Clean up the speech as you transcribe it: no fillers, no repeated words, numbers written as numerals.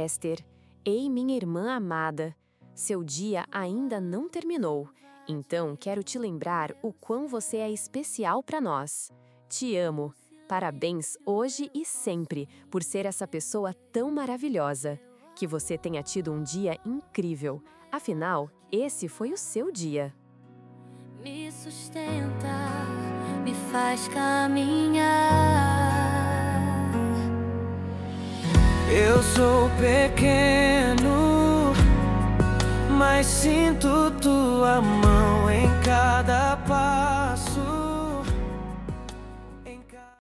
Esther. Ei, minha irmã amada, seu dia ainda não terminou, então quero te lembrar o quão você é especial para nós. Te amo. Parabéns hoje e sempre por ser essa pessoa tão maravilhosa. Que você tenha tido um dia incrível. Afinal, esse foi o seu dia. Me sustenta, me faz caminhar. Eu sou pequeno, mas sinto tua mão em